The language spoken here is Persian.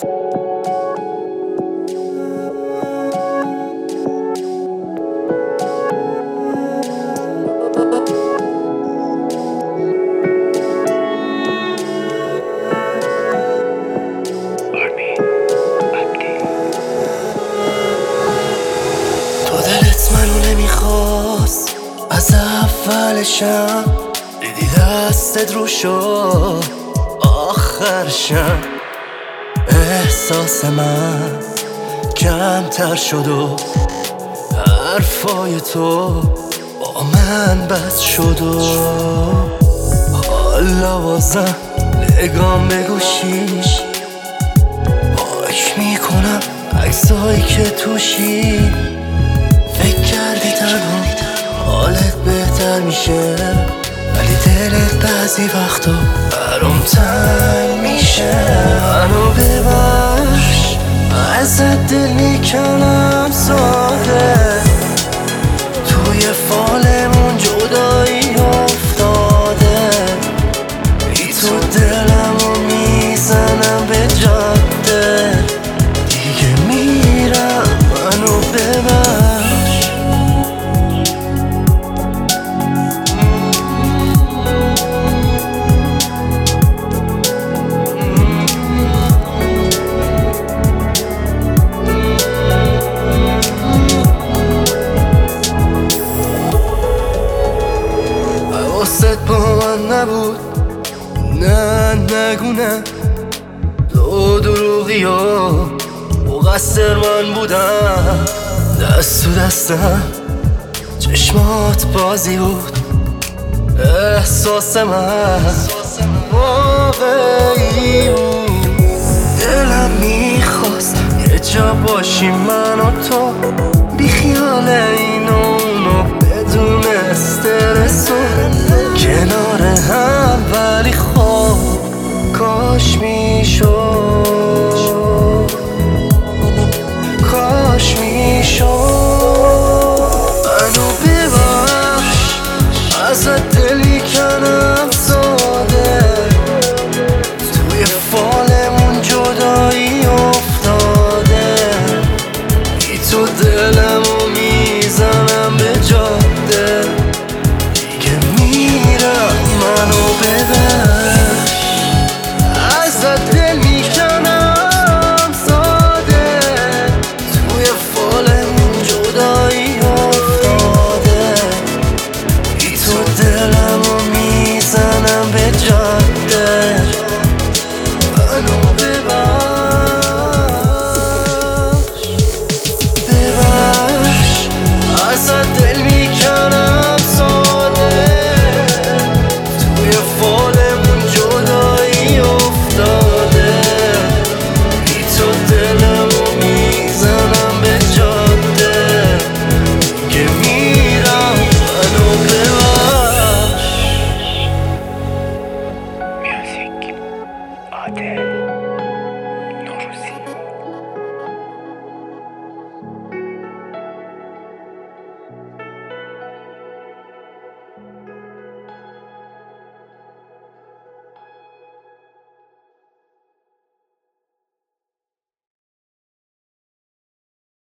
تو دلت منو نمیخواست از اولشم، دیدی دستت رو شد آخرشم. احساس من کمتر شد و حرفای تو با من بس شد و حالا بازم نگام به گوشیش پاک میکنم عکسایی که توشی. فکر کردی تنها حالت بهتر میشه، ولی دلت بعضی وقتا برام تنگ میشه. منو ببخش ازت دل میکنم ساده، توی فالمون جدایی افتاده. بی تو دلمو میزنم به جاده، دیگه میرم منو ببخش. حواست با من نبود، نه نگونه تو دروغی ها مقصر من بودم. دست تو دستم چشمات بازی بود، احساس من واقعی بود. دلم میخواست یه جا باشیم من و تو،